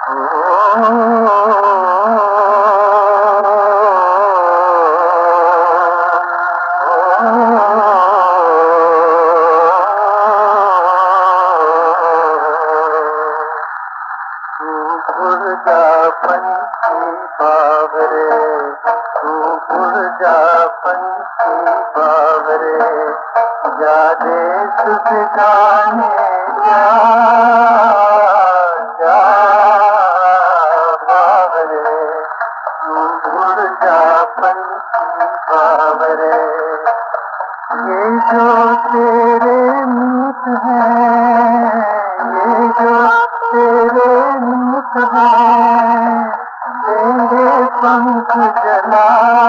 उड़ जा पंछी बावरे, तू उड़ जा पंछी बावरे, जा देश बिताने जा, जा बावरे, तू उड़ जा पंछी बावरे। ये जो तेरे नीत है, ये जो तेरे नीत है, तेरे पंख जला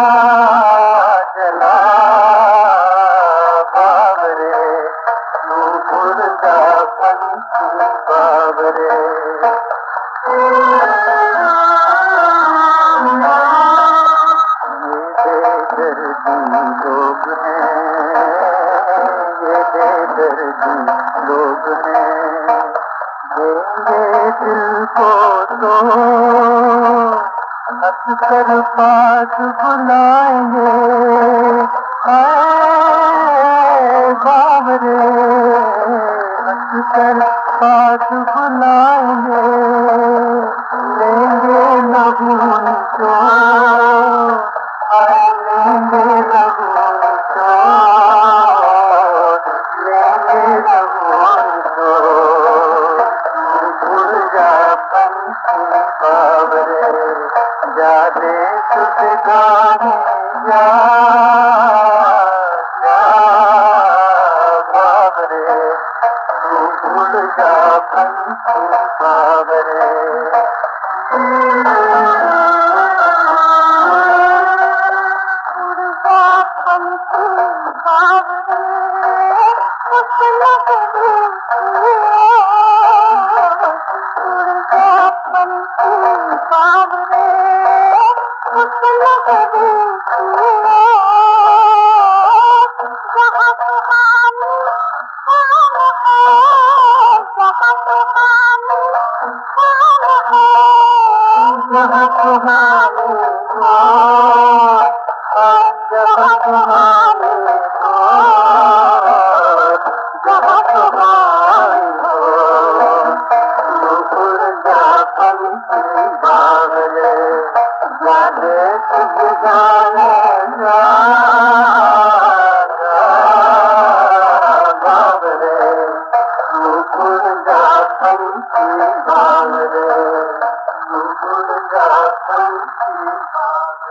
जला बावरे, तू उड़ जा पंछी बावरे। लोग हैं, ये बेदर्दी लोग हैं, देंगे दिल को तो हंस कर पास बुलाएंगे, हाय बावरे, हंस कर पास बुलाएंगे, लेंगे लहू उनको, लेंगे लहू उनको, लेंगे लहू उनको। उड़ जा पंछी बावरे, जा देश बिताने जा, जा बावरे, तू उड़ जा पंछी बावरे। बावरे,